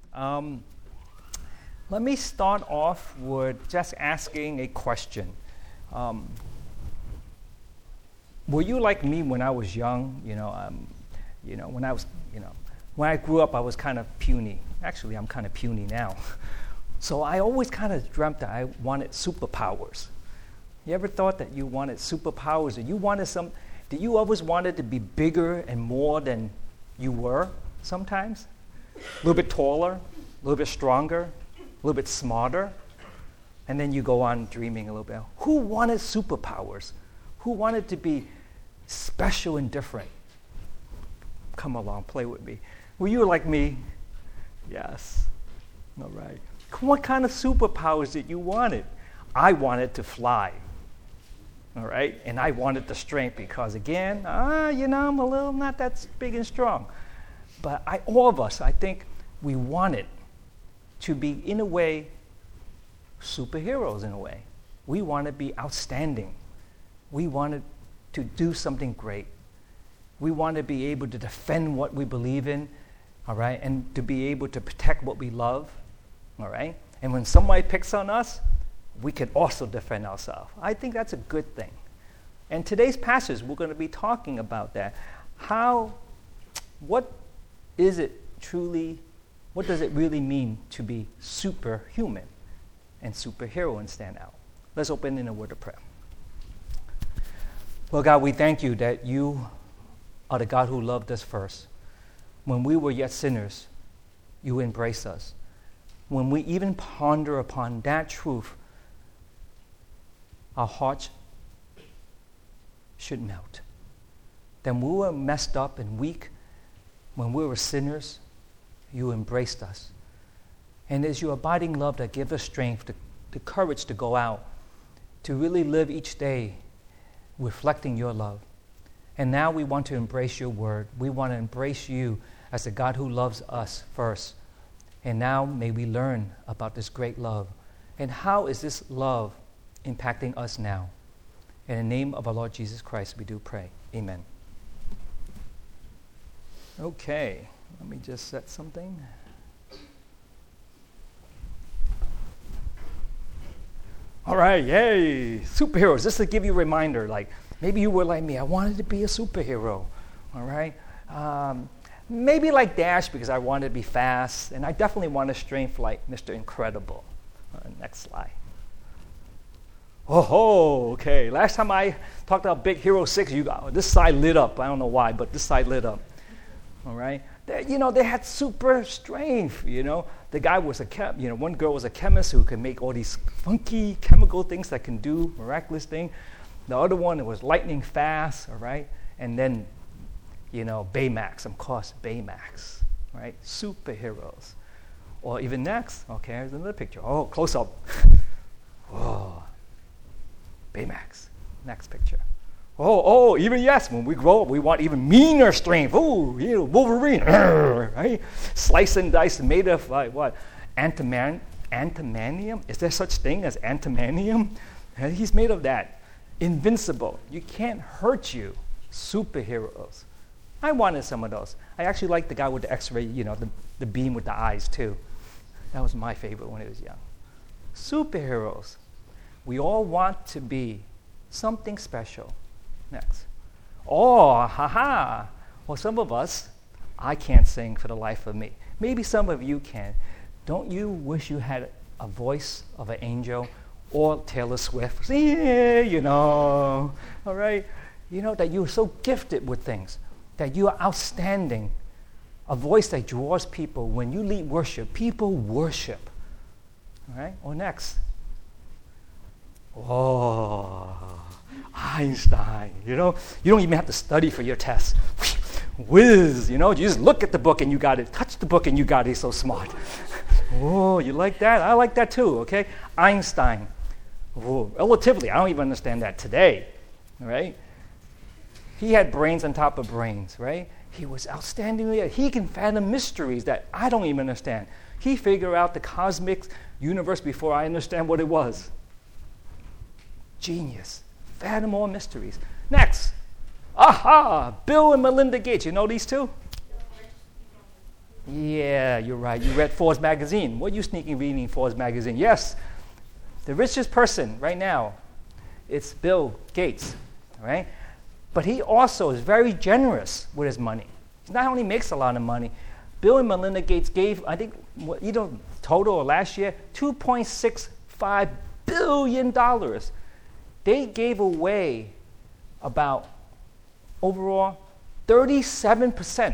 Um, Let me start off with just asking a question. Um, were you like me when I was young? When I grew up, I was kind of puny. Actually, I'm kind of puny now. So I always kind of dreamt that I wanted superpowers. You ever thought that you wanted superpowers, or did you always wanted to be bigger and more than you were sometimes? A little bit taller, a little bit stronger, a little bit smarter, and then you go on dreaming a little bit. Who wanted superpowers? Who wanted to be special and different? Come along, play with me. Were you like me? Yes. All right. What kind of superpowers did you wanted? I wanted to fly. All right? And I wanted the strength because, again, I'm a little not that big and strong. But all of us, I think we wanted to be, in a way, superheroes in a way. We want to be outstanding. We wanted to do something great. We want to be able to defend what we believe in, all right, and to be able to protect what we love, all right? And when somebody picks on us, we can also defend ourselves. I think that's a good thing. And today's passage, we're going to be talking about that. What does it really mean to be superhuman and superhero and stand out? Let's open in a word of prayer. Lord God, we thank you that you are the God who loved us first. When we were yet sinners, you embraced us. When we even ponder upon that truth, our hearts should melt. Then we were messed up and weak. When we were sinners, you embraced us. And it's your abiding love that gives us strength, the courage to go out, to really live each day reflecting your love. And now we want to embrace your word. We want to embrace you as the God who loves us first. And now may we learn about this great love. And how is this love impacting us now? In the name of our Lord Jesus Christ, we do pray. Amen. Okay, let me just set something. All right, yay, superheroes. Just to give you a reminder, like maybe you were like me. I wanted to be a superhero, all right? Maybe like Dash because I wanted to be fast, and I definitely wanted strength like Mr. Incredible. Next slide. Oh, okay. Last time I talked about Big Hero 6, this side lit up. I don't know why, but this side lit up. All right? They had super strength, The guy was one girl was a chemist who could make all these funky chemical things that can do miraculous things. The other one was lightning fast, all right? And then, Baymax, of course, Baymax, right? Superheroes. Or even next, okay, here's another picture. Oh, close up. Whoa. Baymax. Next picture. Even yes, when we grow up, we want even meaner strength. Wolverine, right? Slice and dice made of what? Antimanium? Is there such thing as antimanium? He's made of that. Invincible. You can't hurt you. Superheroes. I wanted some of those. I actually liked the guy with the X-ray, the beam with the eyes too. That was my favorite when I was young. Superheroes. We all want to be something special. Next. Well, some of us, I can't sing for the life of me. Maybe some of you can. Don't you wish you had a voice of an angel or Taylor Swift? All right? That you're so gifted with things, that you are outstanding. A voice that draws people. When you lead worship, people worship. All right? Or next. Einstein, you don't even have to study for your test. Whiz, you just look at the book and you got it. Touch the book and you got it. He's so smart. You like that? I like that too, okay? Einstein. Relatively, I don't even understand that today, right? He had brains on top of brains, right? He was outstanding. He can fathom mysteries that I don't even understand. He figured out the cosmic universe before I understand what it was. Genius. Fathom all mysteries. Next. Bill and Melinda Gates. You know these two? Yeah, you're right. You read Forbes magazine. What are you sneaking reading Forbes magazine? Yes, the richest person right now, it's Bill Gates, all right? But he also is very generous with his money. He not only makes a lot of money, Bill and Melinda Gates gave, I think, total last year, $2.65 billion. They gave away about overall 37%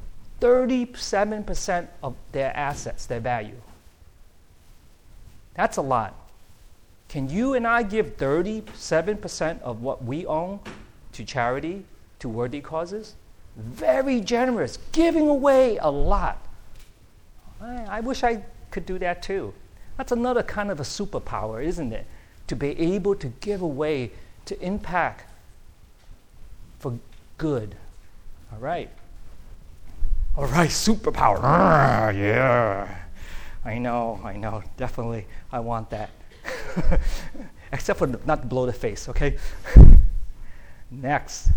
of their assets, their value. That's a lot. Can you and I give 37% of what we own to charity, to worthy causes? Very generous, giving away a lot. I wish I could do that too. That's another kind of a superpower, isn't it? To be able to give away, to impact for good. All right. All right, superpower. Yeah. I know. Definitely, I want that. Except for not to blow the face, okay? Next.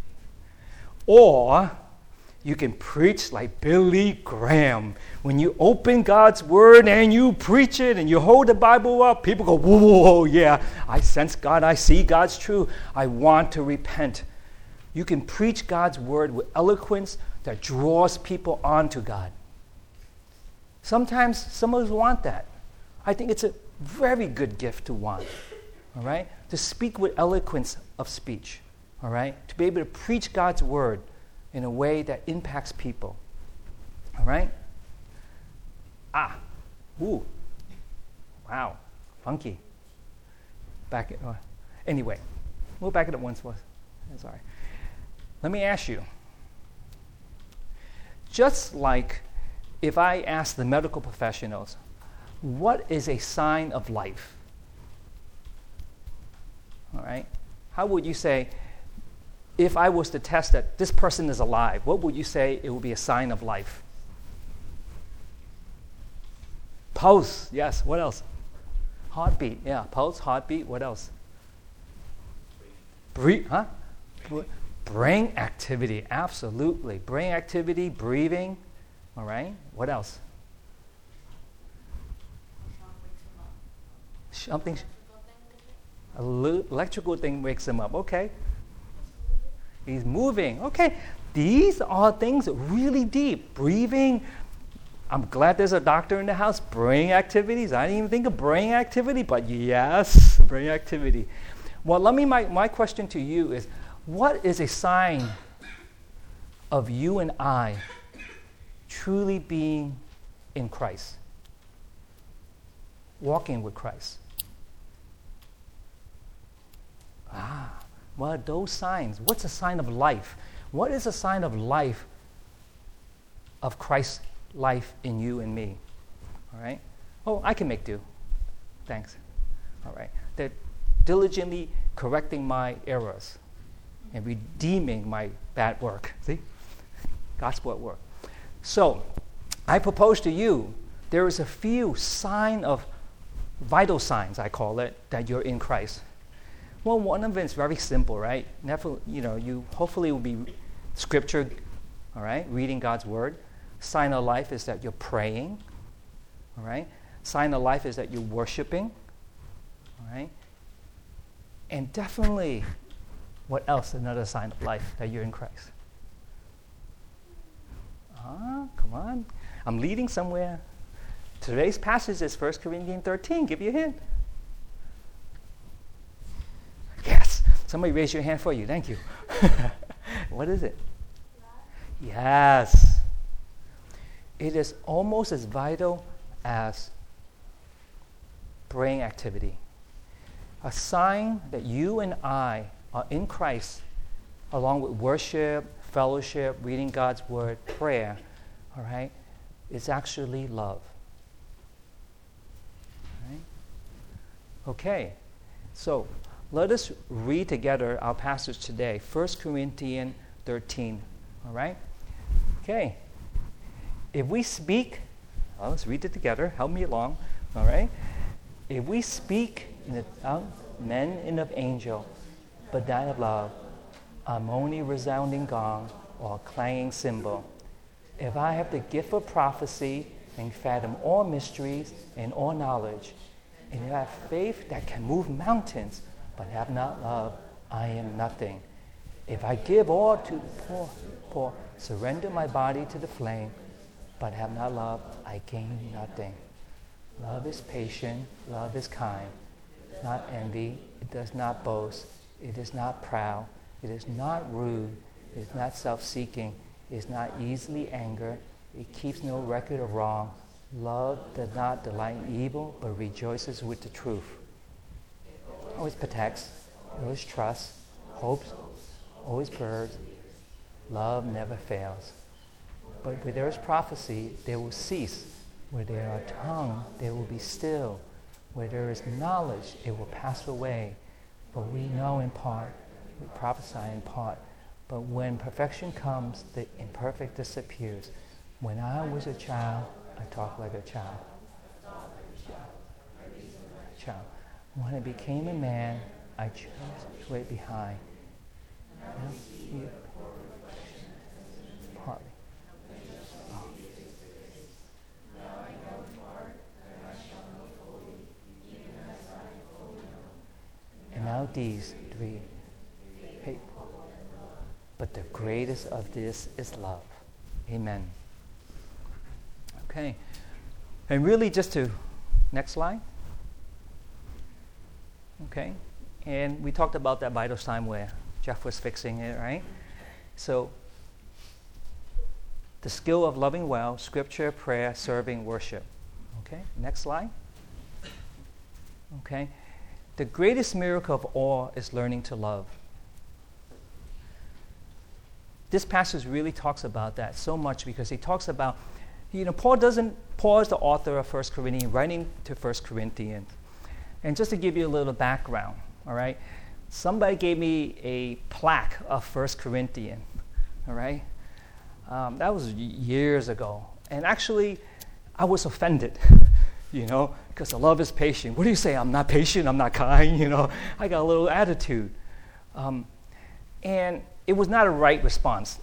Or you can preach like Billy Graham. When you open God's word and you preach it and you hold the Bible up, people go, whoa, whoa, whoa, yeah, I sense God, I see God's true. I want to repent. You can preach God's word with eloquence that draws people onto God. Sometimes some of us want that. I think it's a very good gift to want, all right? To speak with eloquence of speech, all right? To be able to preach God's word in a way that impacts people, all right? Wow, funky. Anyway, we'll back it up once more. Sorry. Let me ask you, just like if I ask the medical professionals, what is a sign of life? All right? How would you say, if I was to test that this person is alive, what would you say it would be a sign of life? Pulse, yes. What else? Heartbeat, yeah. Pulse, heartbeat, what else? Breathe, huh? Brain activity, absolutely. Brain activity, breathing, all right? What else? Something. Electrical thing wakes him up, okay. He's moving, okay. These are things really deep. Breathing. I'm glad there's a doctor in the house. Brain activities. I didn't even think of brain activity, but yes, brain activity. Well, my question to you is, what is a sign of you and I truly being in Christ? Walking with Christ. What are those signs? What's a sign of life? What is a sign of life, of Christ's life in you and me? All right? Oh, I can make do. Thanks. All right. They're diligently correcting my errors and redeeming my bad work. See? Gospel at work. So, I propose to you, there is a few vital signs, I call it, that you're in Christ. Well, one of them is very simple, right? Never, you hopefully will be scripture, all right? Reading God's word. Sign of life is that you're praying, all right? Sign of life is that you're worshiping, all right? And definitely, what else? Another sign of life that you're in Christ. Come on. I'm leading somewhere. Today's passage is 1 Corinthians 13. Give you a hint. Yes. Somebody raise your hand for you. Thank you. What is it? Yes. It is almost as vital as brain activity. A sign that you and I are in Christ, along with worship, fellowship, reading God's word, prayer, all right, is actually love. All right? Okay, so let us read together our passage today, 1 Corinthians 13, all right? Okay, if we speak, let's read it together, help me along, all right? If we speak in the tongue of men and of angels, but that of love, a moaning resounding gong or a clanging cymbal, If I have the gift of prophecy and fathom all mysteries and all knowledge, and if I have faith that can move mountains, but have not love, I am nothing. If I give all to the poor, surrender my body to the flame, but have not love, I gain nothing. Love is patient, love is kind, not envy, it does not boast, it is not proud, it is not rude, it is not self-seeking, it is not easily angered, it keeps no record of wrong. Love does not delight in evil, but rejoices with the truth. Always protects, always trusts, hopes, always bears. Love never fails. But where there is prophecy, they will cease. Where there are tongue, they will be still. Where there is knowledge, it will pass away. For we know in part, we prophesy in part. But when perfection comes, the imperfect disappears. When I was a child, I talked like a child. When I became a man, I chose to wait behind. Partly. And now these three people. But the greatest of this is love. Amen. Okay. And really just to, next slide. Okay. And we talked about that vital sign where Jeff was fixing it, right? So, the skill of loving well, scripture, prayer, serving, worship. Okay, next slide. Okay. The greatest miracle of all is learning to love. This passage really talks about that so much because he talks about, Paul is the author of 1 Corinthians, writing to 1 Corinthians. And just to give you a little background, all right, somebody gave me a plaque of 1 Corinthians, all right? That was years ago. And actually, I was offended, because the love is patient. What do you say? I'm not patient, I'm not kind, I got a little attitude. And it was not a right response.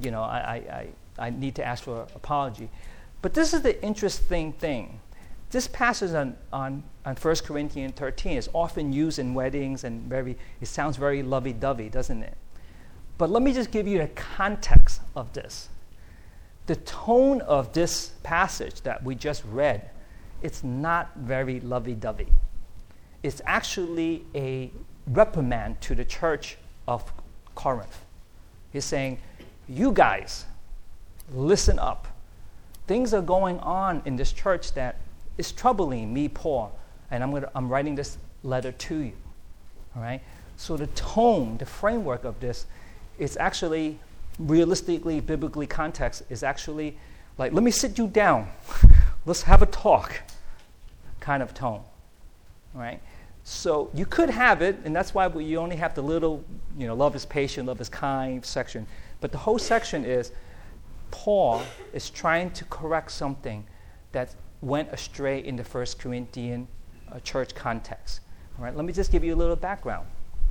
I need to ask for an apology. But this is the interesting thing. This passage on 1 Corinthians 13 is often used in weddings and it sounds very lovey-dovey, doesn't it? But let me just give you the context of this. The tone of this passage that we just read, it's not very lovey-dovey. It's actually a reprimand to the church of Corinth. He's saying, you guys, listen up. Things are going on in this church that is troubling me, Paul, and I'm writing this letter to you. All right? So the tone, the framework of this is actually realistically, biblically context is actually like, let me sit you down. Let's have a talk kind of tone. All right? So you could have it, and that's why you only have the little, love is patient, love is kind section. But the whole section is Paul is trying to correct something that went astray in the 1 Corinthian church context. All right? Let me just give you a little background.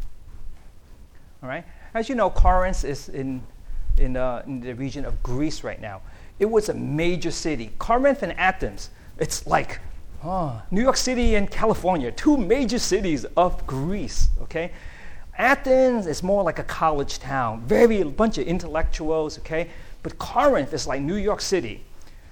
All right? As you know, Corinth is in the region of Greece right now. It was a major city. Corinth and Athens, it's like New York City and California, two major cities of Greece, okay? Athens is more like a college town, a bunch of intellectuals, okay? But Corinth is like New York City,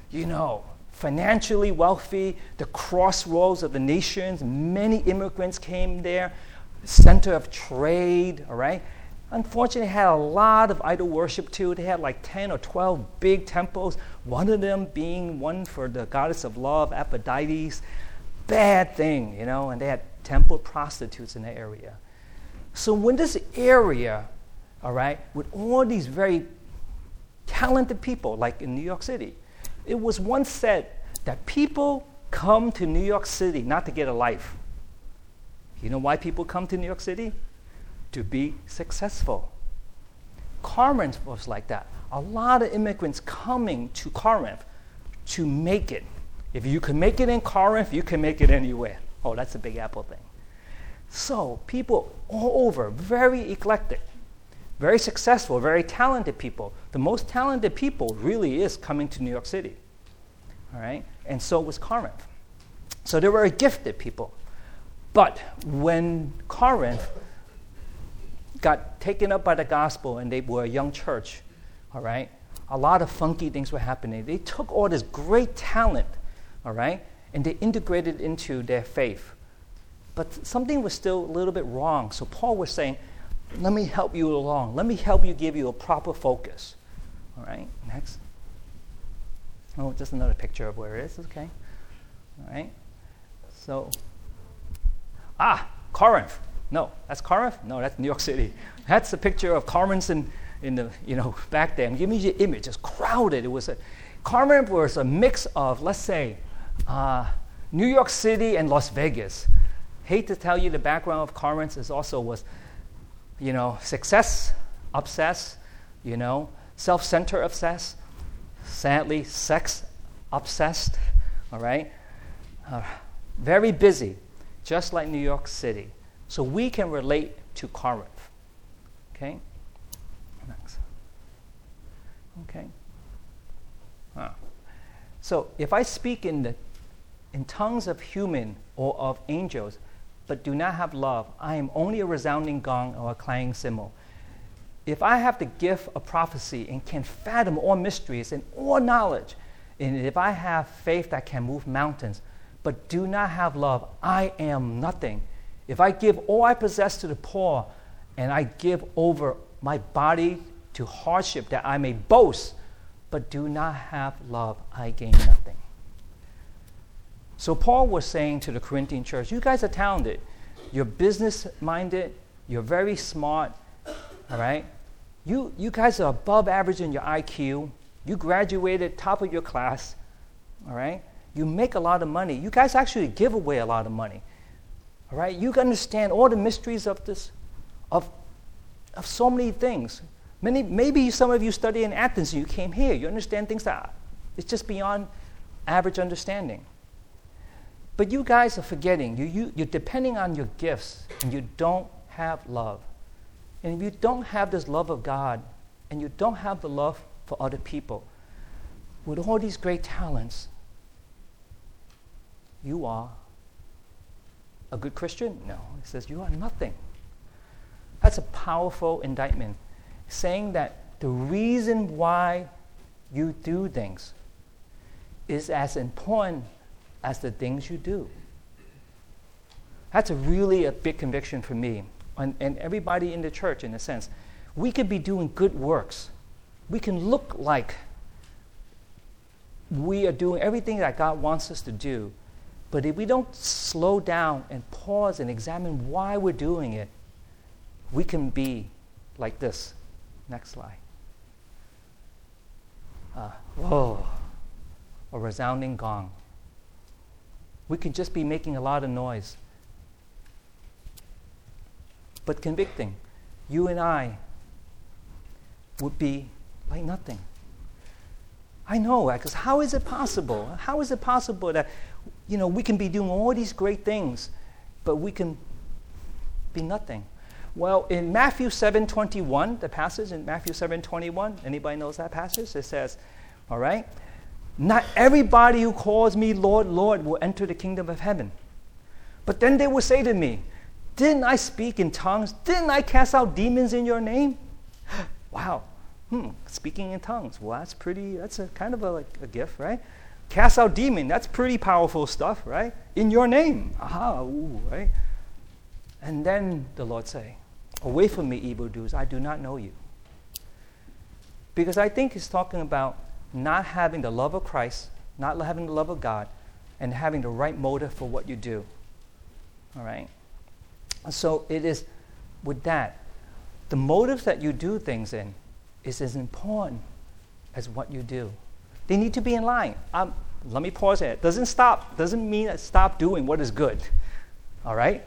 financially wealthy, the crossroads of the nations, many immigrants came there, center of trade, all right? Unfortunately, it had a lot of idol worship too. They had like 10 or 12 big temples, one of them being one for the goddess of love, Aphrodite. Bad thing, and they had temple prostitutes in the area. So when this area, all right, with all these very talented people, like in New York City, it was once said that people come to New York City not to get a life. You know why people come to New York City? To be successful. Corinth was like that. A lot of immigrants coming to Corinth to make it. If you can make it in Corinth, you can make it anywhere. Oh, that's a Big Apple thing. So people all over, very eclectic, very successful, very talented people. The most talented people really is coming to New York City. All right? And so was Corinth. So they were gifted people. But when Corinth got taken up by the gospel and they were a young church, all right, a lot of funky things were happening. They took all this great talent, all right, and they integrated into their faith. But something was still a little bit wrong. So Paul was saying, let me help you along. Let me help you give you a proper focus. All right, next. Oh, just another picture of where it is, okay. All right, so, Corinth. No, that's Corinth? No, that's New York City. That's a picture of Corinth in the, back there. Give me the image. It's crowded. Corinth was a mix of, let's say, New York City and Las Vegas. Hate to tell you, the background of Corinth was, success obsessed, self-centered obsessed, sadly, sex obsessed, all right? Very busy, just like New York City. So we can relate to Corinth, okay? Next. Okay. So if I speak in tongues of human or of angels, but do not have love, I am only a resounding gong or a clanging cymbal. If I have the gift of prophecy and can fathom all mysteries and all knowledge, and if I have faith that can move mountains, but do not have love, I am nothing. If I give all I possess to the poor, and I give over my body to hardship that I may boast, but do not have love, I gain nothing. So Paul was saying to the Corinthian church, you guys are talented. You're business-minded. You're very smart. All right? You guys are above average in your IQ. You graduated top of your class. All right? You make a lot of money. You guys actually give away a lot of money. All right? You understand all the mysteries of this, of so many things. Maybe some of you study in Athens and you came here. You understand things that it's just beyond average understanding. But you guys are forgetting. You're depending on your gifts, and you don't have love. And if you don't have this love of God, and you don't have the love for other people, with all these great talents, you are a good Christian? No. It says you are nothing. That's a powerful indictment, saying that the reason why you do things is as important as the things you do. That's really a big conviction for me and everybody in the church, in a sense. We could be doing good works. We can look like we are doing everything that God wants us to do, but if we don't slow down and pause and examine why we're doing it, we can be like this. Next slide. A resounding gong. We could just be making a lot of noise. But convicting, you and I would be like nothing. I know, because how is it possible? How is it possible that, we can be doing all these great things, but we can be nothing? Well, in Matthew 7:21, the passage in Matthew 7:21, anybody knows that passage? It says, all right, not everybody who calls me Lord, Lord will enter the kingdom of heaven. But then they will say to me, didn't I speak in tongues? Didn't I cast out demons in your name? Wow. Speaking in tongues. Well, that's a kind of a gift, right? Cast out demon, that's pretty powerful stuff, right? In your name. Right? And then the Lord say, away from me, evildoers, I do not know you. Because I think he's talking about not having the love of Christ, not having the love of God, and having the right motive for what you do. All right? So it is with that, the motives that you do things in is as important as what you do. They need to be in line. Let me pause there. Doesn't mean that stop doing what is good. All right?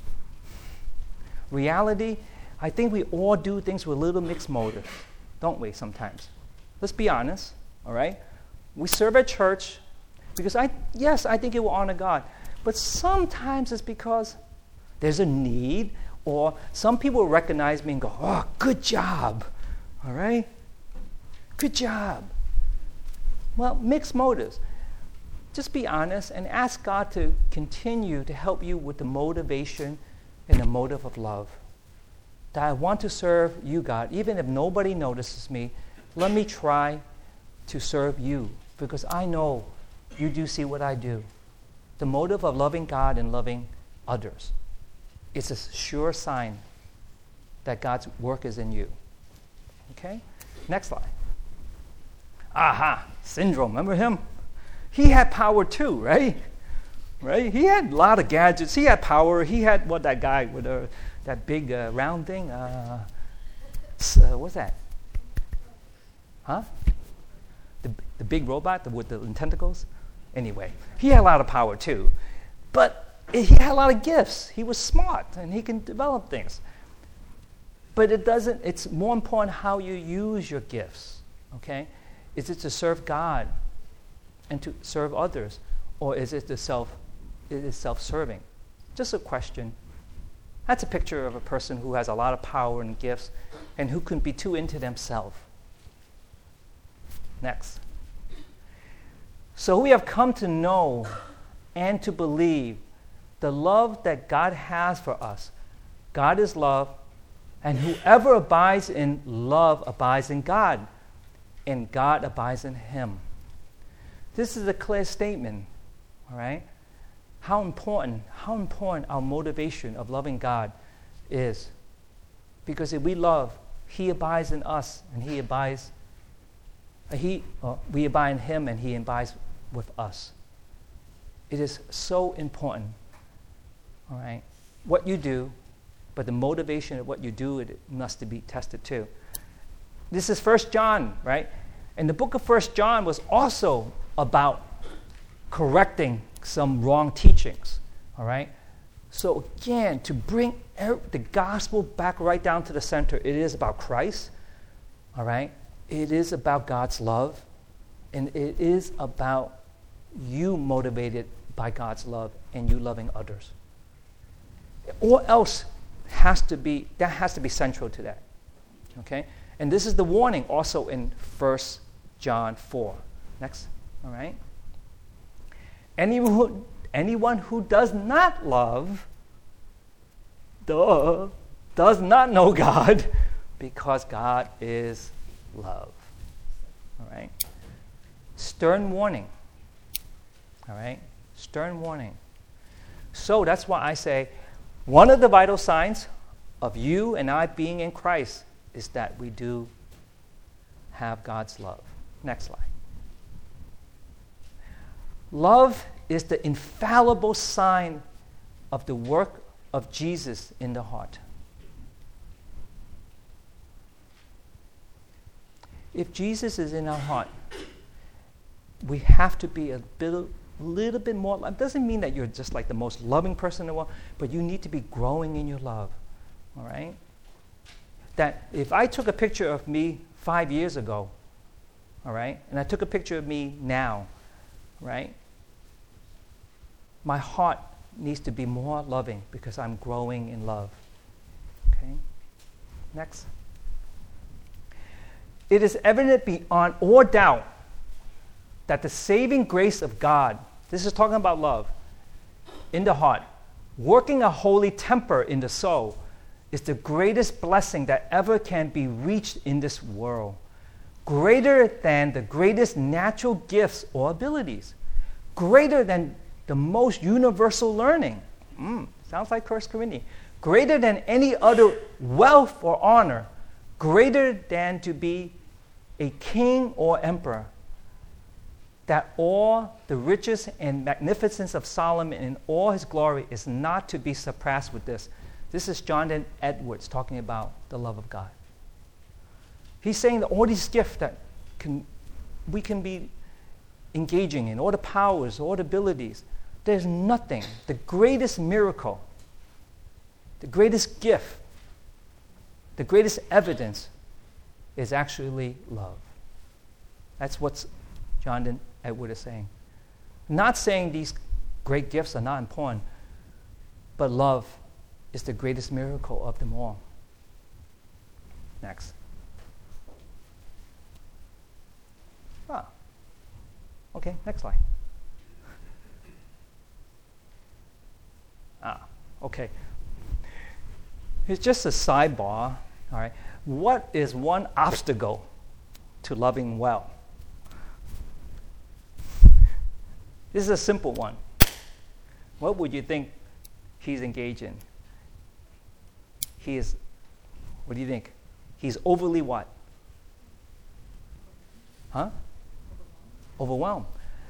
Reality, I think we all do things with a little mixed motives, don't we, sometimes? Let's be honest. All right? We serve at church because I think it will honor God. But sometimes it's because there's a need Or some people recognize me and go, oh, good job. All right? Good job. Well, mixed motives. Just be honest and ask God to continue to help you with the motivation and the motive of love. That I want to serve you, God. Even if nobody notices me, let me try to serve you, because I know you do see what I do. The motive of loving God and loving others is a sure sign that God's work is in you. Okay? Next slide. Aha, syndrome. Remember him? He had power too, right? Right? He had a lot of gadgets. He had power. He had that guy with that big round thing? What's that? Huh? The big robot with the tentacles? Anyway, he had a lot of power too. But he had a lot of gifts. He was smart and he can develop things. But it's more important how you use your gifts. Okay? Is it to serve God and to serve others? Or is it self-serving? Just a question. That's a picture of a person who has a lot of power and gifts and who can be too into themselves. Next. So we have come to know and to believe the love that God has for us. God is love, and whoever abides in love abides in God, and God abides in him. This is a clear statement, all right? How important our motivation of loving God is. Because if we love, he abides in us, and we abide in him, and he abides with us. It is so important, all right, what you do, but the motivation of what you do, it must be tested too. This is 1 John, right? And the book of 1 John was also about correcting some wrong teachings, all right? So again, to bring the gospel back right down to the center, it is about Christ, all right? It is about God's love, and it is about you motivated by God's love and you loving others. Or else has to be central to that, okay? And this is the warning also in 1 John 4. Next, all right? Anyone who does not love, does not know God, because God is love. All right? Stern warning. All right? Stern warning. So that's why I say one of the vital signs of you and I being in Christ is that we do have God's love. Next slide. Love is the infallible sign of the work of Jesus in the heart. If Jesus is in our heart, we have to be a little bit more. It doesn't mean that you're just like the most loving person in the world, but you need to be growing in your love. All right? That if I took a picture of me 5 years ago, all right, and I took a picture of me now, right, my heart needs to be more loving because I'm growing in love. Okay? Next. It is evident beyond all doubt that the saving grace of God, this is talking about love, in the heart, working a holy temper in the soul, is the greatest blessing that ever can be reached in this world. Greater than the greatest natural gifts or abilities. Greater than the most universal learning. Sounds like 1 Corinthians. Greater than any other wealth or honor. Greater than to be a king or emperor. That all the riches and magnificence of Solomon in all his glory is not to be surpassed with this. This is Jonathan Edwards talking about the love of God. He's saying that all these gifts that we can be engaging in, all the powers, all the abilities, there's nothing. The greatest miracle, the greatest gift, the greatest evidence is actually love. That's what Jonathan Edwards is saying. Not saying these great gifts are not important, but love is the greatest miracle of them all. Next. Okay, next slide. Okay. It's just a sidebar, all right? What is one obstacle to loving well? This is a simple one. What would you think he's engaged in? What do you think? He's overly what? Overwhelmed.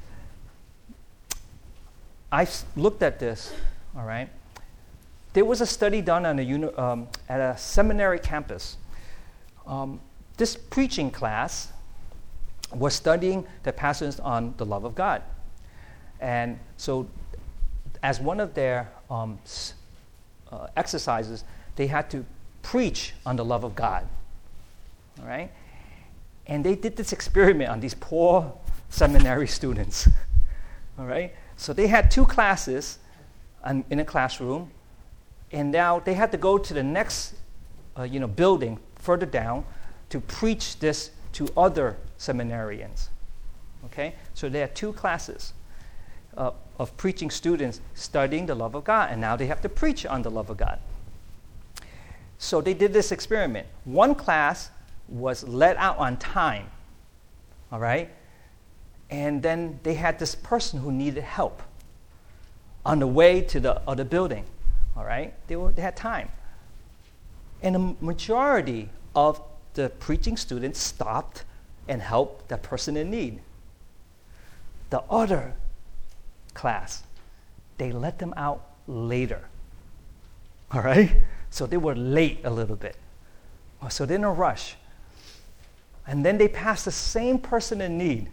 I've looked at this, all right? There was a study done on at a seminary campus. This preaching class was studying the passages on the love of God. And so as one of their exercises, they had to preach on the love of God, all right? And they did this experiment on these poor seminary students, all right? So they had 2 classes in a classroom, and now they had to go to the next building further down to preach this to other seminarians, okay? So they had 2 classes of preaching students studying the love of God, and now they have to preach on the love of God. So they did this experiment. One class was let out on time, all right? And then they had this person who needed help on the way to the other building, all right? They had time. And the majority of the preaching students stopped and helped that person in need. The other class, they let them out later, all right? So they were late a little bit. So they're in a rush. And then they passed the same person in need,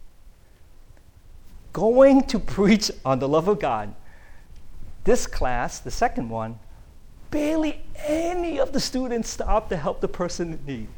going to preach on the love of God. This class, the second one, barely any of the students stopped to help the person in need.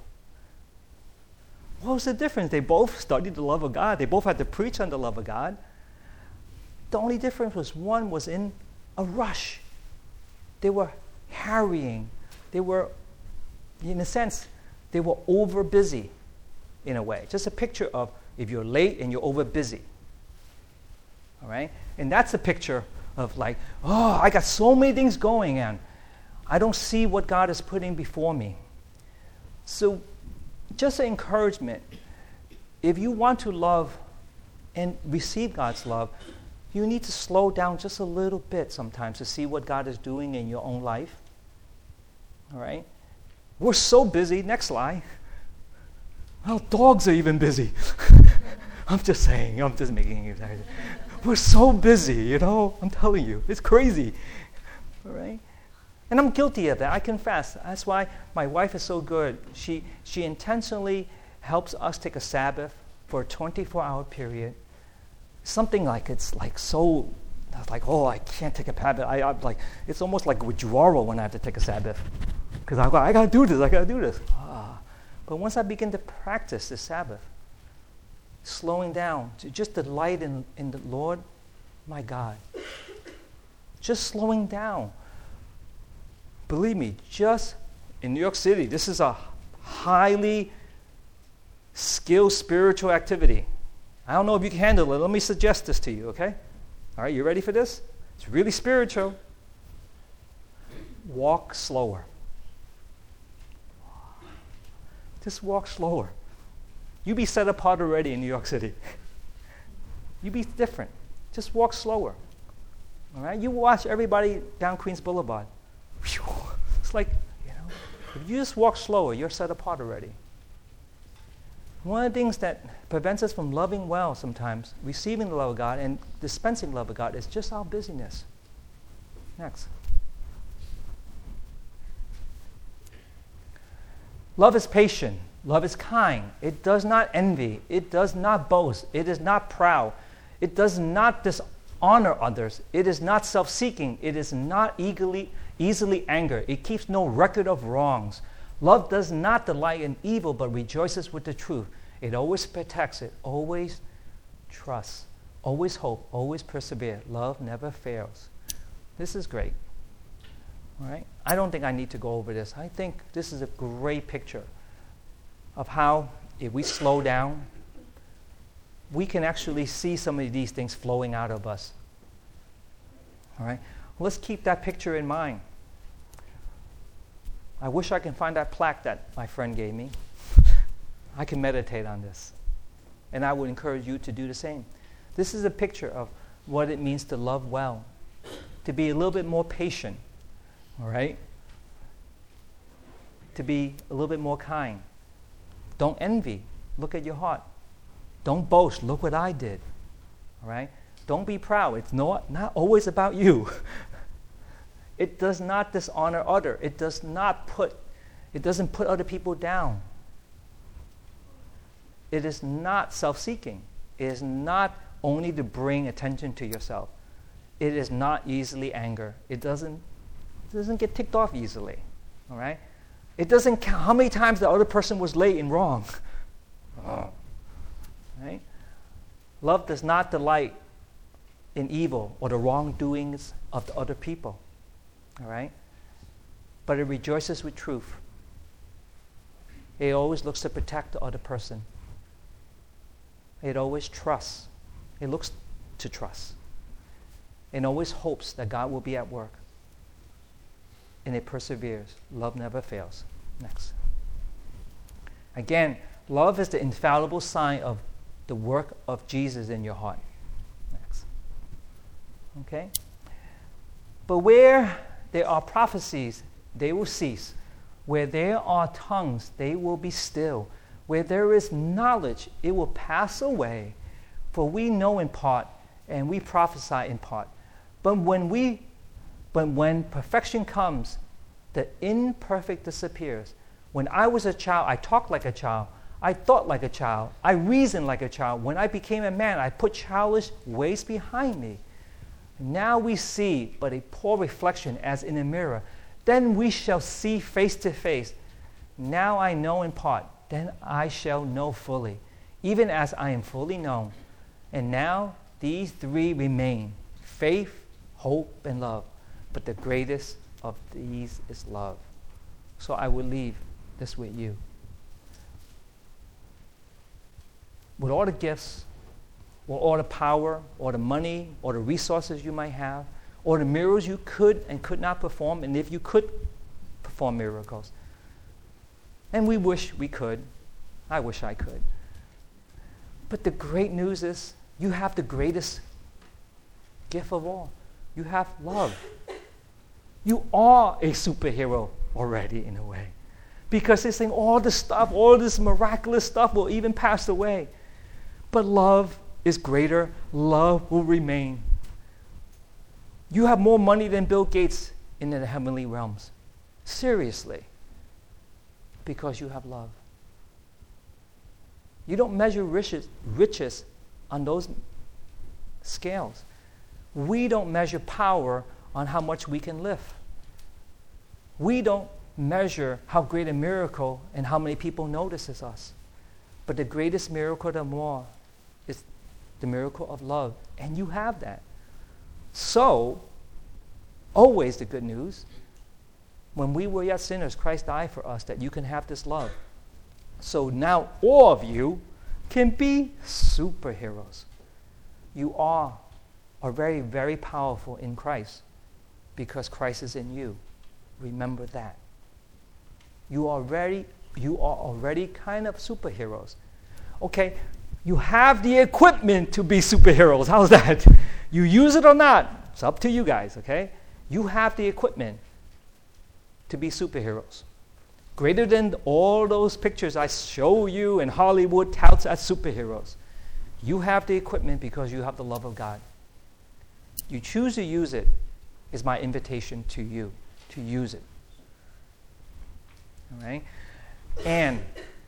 What was the difference? They both studied the love of God. They both had to preach on the love of God. The only difference was one was in a rush. They were harrying. They were, in a sense, they were over busy in a way. Just a picture of if you're late and you're over busy. All right? And that's a picture of like, oh, I got so many things going on. I don't see what God is putting before me. So just an encouragement. If you want to love and receive God's love, you need to slow down just a little bit sometimes to see what God is doing in your own life. All right? We're so busy. Next slide. Well, dogs are even busy. I'm just saying. I'm just making it. We're so busy, I'm telling you. It's crazy. All right? And I'm guilty of that. I confess. That's why my wife is so good. She intentionally helps us take a Sabbath for a 24-hour period. Something like it's like so, like, oh, I can't take a Sabbath. I'm like, it's almost like withdrawal when I have to take a Sabbath. Because I got to do this. But once I begin to practice the Sabbath, slowing down to just delight in the Lord, my God. Just slowing down. Believe me, just in New York City, this is a highly skilled spiritual activity. I don't know if you can handle it. Let me suggest this to you, okay? All right, you ready for this? It's really spiritual. Walk slower. Just walk slower. You be set apart already in New York City. You be different. Just walk slower. All right? You watch everybody down Queens Boulevard. It's like, if you just walk slower, you're set apart already. One of the things that prevents us from loving well sometimes, receiving the love of God and dispensing the love of God, is just our busyness. Next. Love is patient. Love is kind. It does not envy. It does not boast. It is not proud. It does not dishonor others. It is not self-seeking. It is not easily angered. It keeps no record of wrongs. Love does not delight in evil, but rejoices with the truth. It always protects. It always trusts. Always hope. Always persevere. Love never fails. This is great. All right? I don't think I need to go over this. I think this is a great picture of how, if we slow down, we can actually see some of these things flowing out of us. All right? Let's keep that picture in mind. I wish I can find that plaque that my friend gave me. I can meditate on this. And I would encourage you to do the same. This is a picture of what it means to love well, to be a little bit more patient, all right? To be a little bit more kind. Don't envy. Look at your heart. Don't boast. Look what I did, all right? Don't be proud. It's not always about you. It does not dishonor other. It doesn't put other people down. It is not self-seeking. It is not only to bring attention to yourself. It is not easily anger. It doesn't get ticked off easily. All right? It doesn't count how many times the other person was late and wrong. Right? Love does not delight in evil or the wrongdoings of the other people. All right? But it rejoices with truth. It always looks to protect the other person. It always trusts. It looks to trust. It always hopes that God will be at work. And it perseveres. Love never fails. Next. Again, love is the infallible sign of the work of Jesus in your heart. Next. Okay? But where there are prophecies, they will cease. Where there are tongues, they will be still. Where there is knowledge, it will pass away. For we know in part, and we prophesy in part. But when perfection comes, the imperfect disappears. When I was a child, I talked like a child. I thought like a child. I reasoned like a child. When I became a man, I put childish ways behind me. Now we see but a poor reflection as in a mirror. Then we shall see face to face. Now I know in part. Then I shall know fully, even as I am fully known. And now these three remain: faith, hope, and love. But the greatest of these is love. So I will leave this with you. With all the gifts, or all the power, or the money, or the resources you might have, or the miracles you could and could not perform, and if you could perform miracles. And we wish we could. I wish I could. But the great news is you have the greatest gift of all. You have love. You are a superhero already in a way. Because they're saying all this stuff, all this miraculous stuff will even pass away. But love is greater. Love will remain. You have more money than Bill Gates in the heavenly realms. Seriously. Because you have love. You don't measure riches on those scales. We don't measure power on how much we can lift. We don't measure how great a miracle and how many people notices us. But the greatest miracle of them all is the miracle of love. And you have that. So, always the good news. When we were yet sinners, Christ died for us that you can have this love. So now all of you can be superheroes. You are very, very powerful in Christ because Christ is in you. Remember that. You are already kind of superheroes. Okay, you have the equipment to be superheroes. How's that? You use it or not, it's up to you guys, okay? You have the equipment to be superheroes. Greater than all those pictures I show you in Hollywood touts as superheroes. You have the equipment because you have the love of God. You choose to use it is my invitation to you to use it. All right? And,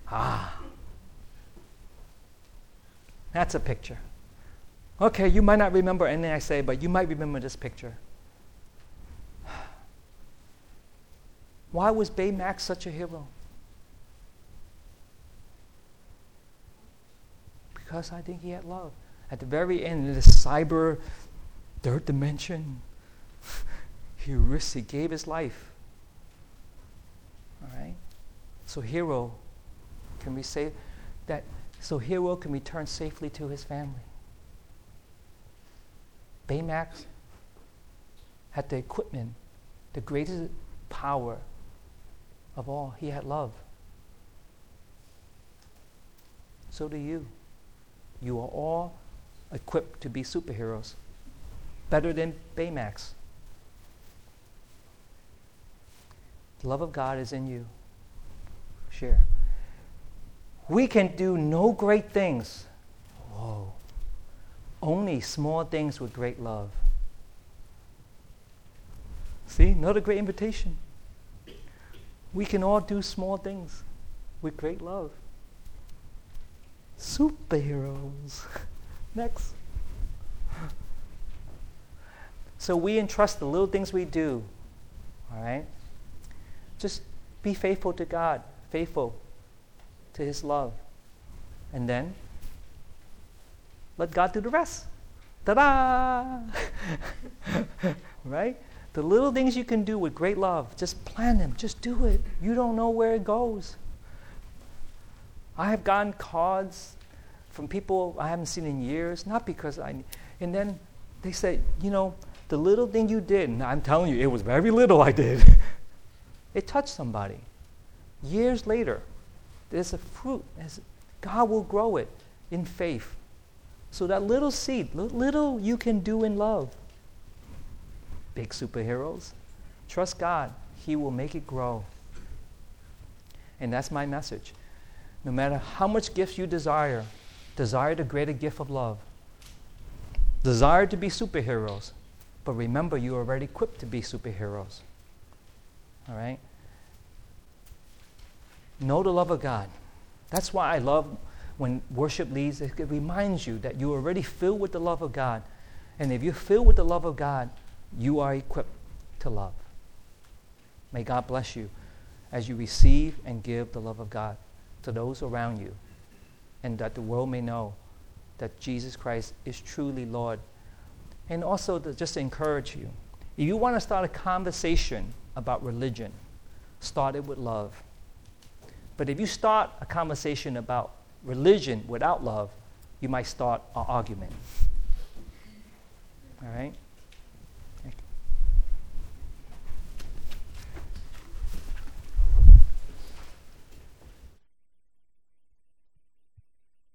that's a picture. Okay, you might not remember anything I say, but you might remember this picture. Why was Baymax such a hero? Because I think he had love. At the very end, in this cyber third dimension, He gave his life. All right? So Hero can return safely to his family. Baymax had the equipment, the greatest power of all. He had love. So do you. You are all equipped to be superheroes. Better than Baymax. The love of God is in you. Share. We can do no great things. Whoa. Only small things with great love. See, another great invitation. We can all do small things with great love. Superheroes. Next. So we entrust the little things we do. All right? Just be faithful to God, faithful to his love. And then let God do the rest. Ta-da! Right? The little things you can do with great love, just plan them, just do it. You don't know where it goes. I have gotten cards from people I haven't seen in years, not because and then they say, the little thing you did, and I'm telling you, it was very little I did. It touched somebody. Years later, there's a fruit. God will grow it in faith. So that little seed, little you can do in love. Big superheroes. Trust God. He will make it grow. And that's my message. No matter how much gifts you desire the greater gift of love. Desire to be superheroes. But remember, you are already equipped to be superheroes. All right? Know the love of God. That's why I love when worship leads. It reminds you that you're already filled with the love of God. And if you're filled with the love of God, you are equipped to love. May God bless you as you receive and give the love of God to those around you, and that the world may know that Jesus Christ is truly Lord. And also just to encourage you, if you want to start a conversation about religion, start it with love. But if you start a conversation about religion without love, you might start an argument. All right?